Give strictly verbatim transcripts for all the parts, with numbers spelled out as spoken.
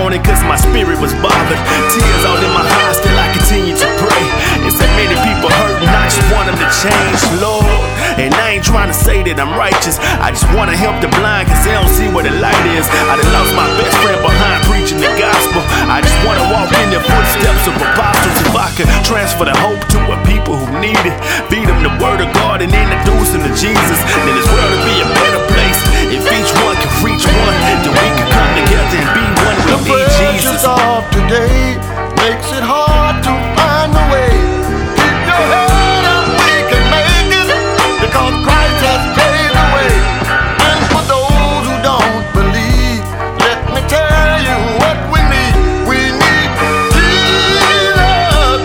morning cause my spirit was bothered. Tears all in my eyes, still I continue to pray. It's that many people hurting, I just want them to change, Lord. And I ain't trying to say that I'm righteous, I just wanna help the blind cause they don't see where the light is. I done lost my best friend behind preaching the gospel. I just wanna walk in the footsteps of apostles. If I could transfer the hope to a people who need it, feed them the word of God and introduce them to Jesus, then this world would be a better place. If each one can reach one, then we can come together and be one. We the need Jesus. Of today makes it hard to find a way. Keep your head up, we can make it, because Christ has paved the way. And for those who don't believe, let me tell you what we need. We need Jesus,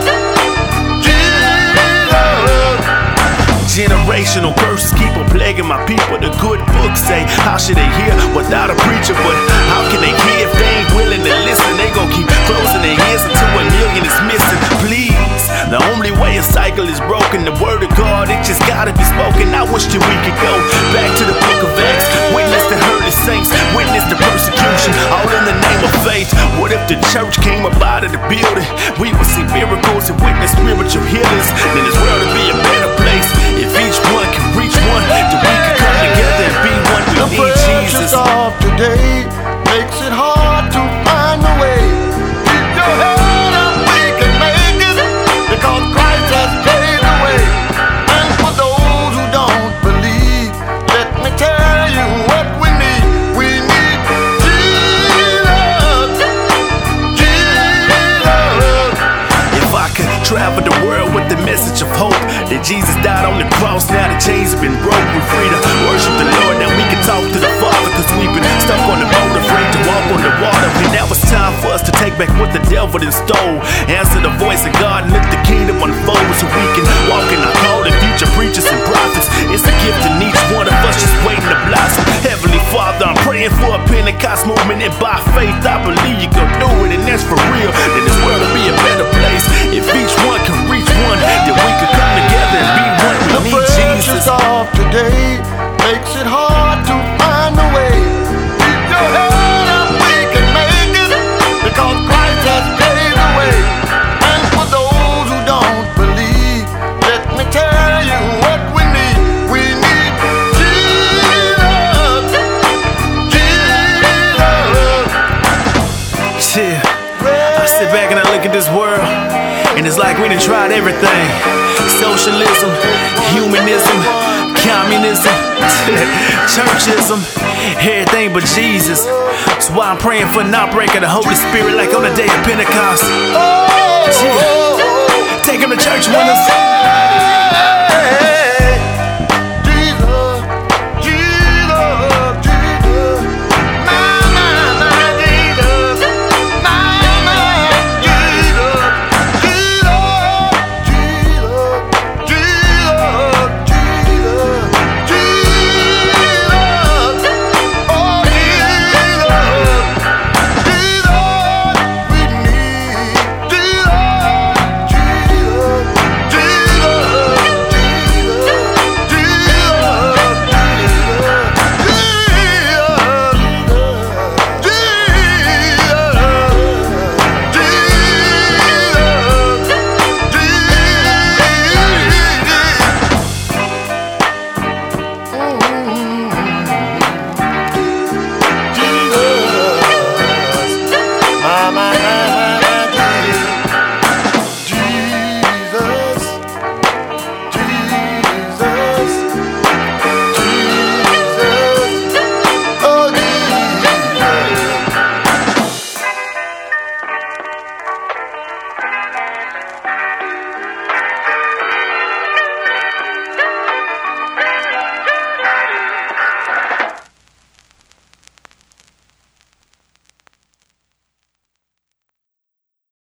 Jesus. Generational curses keep on plaguing my people. The good books say, how should they hear without a preacher? But how can they hear if they ain't willing to listen? They gon' keep closing their ears until a million is missing. Please, the only way a cycle is broken, the word of God, it just gotta be spoken. I wish that we could go back to the book of Acts, witness the hurting saints, witness the persecution, all in the name of faith. What if the church came up out of the building? We would see miracles and witness spiritual healings. Then this world would be a better place if each one can reach one, then we can come together and be one. We need Jesus. The of today makes it hard to find a way. Keep your head up, we can make it, because Christ has paved the way. And for those who don't believe, let me tell you what we need. We need Jesus, Jesus. If I could travel the world with the message of hope, that Jesus died on the cross, now the chains have been broke. We're free to worship the Lord, now we can talk to the Father, cause we've been stuck on the boat, afraid to walk on the water. And now it's time for us to take back what the devil then stole. Answer the voice of God and let the kingdom unfold, so we can walk in our call and future preachers and prophets. It's a gift in each one of us, just waiting to blossom. Heavenly Father, I'm praying for a Pentecost movement, and by faith I believe you gon' do it, and that's for real. Then this world will be a better place if each one can reach one, then we can come together and be one. We need Jesus. Of today makes it hard to find a way. Keep your head up, we can make it, because Christ has paved the way. And for those who don't believe, let me tell you what we need. We need Jesus, Jesus. Yeah. I sit back and I look at this world, and it's like we done tried everything. Socialism, humanism, communism, churchism, everything but Jesus. That's why I'm praying for an outbreak of the Holy Spirit like on the day of Pentecost. Yeah. Take him to church with us.